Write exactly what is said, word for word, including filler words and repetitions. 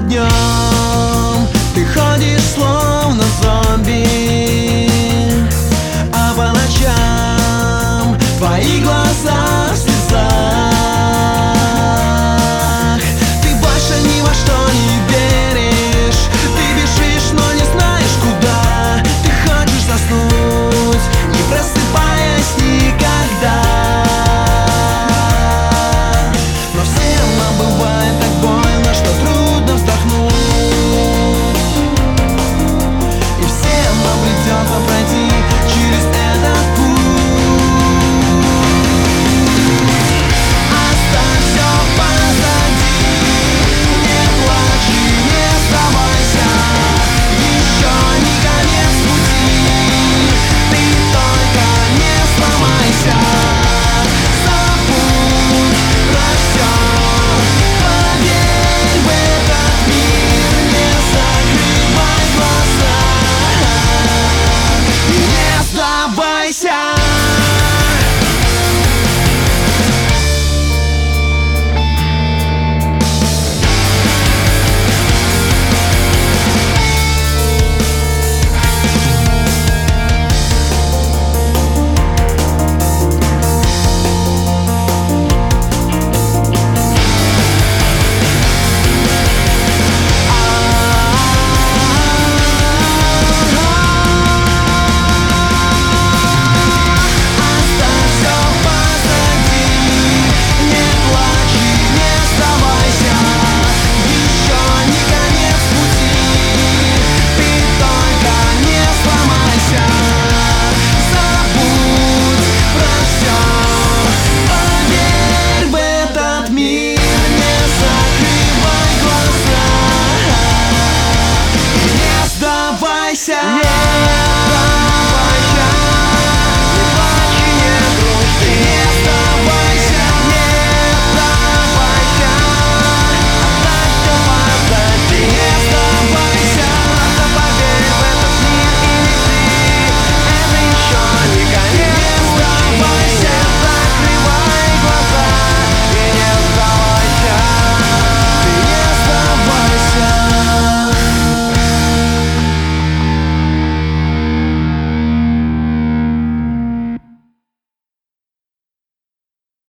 днем ты ходишь словно зомби, а по ночам твои глаза в слезах. Ты больше ни во что не веришь, ты бежишь, но не знаешь куда. Ты хочешь заснуть, не просыпаясь никогда. Но всем нам бывает так больно, что трудно вздохнуть, и всем нам придется пройти через этот путь. Оставь все позади, не плачь и не сдавайся, еще не конец пути, ты только не сломайся. Забудь про все, поверь в этот мир, не закрывай глаза, не сдавайся.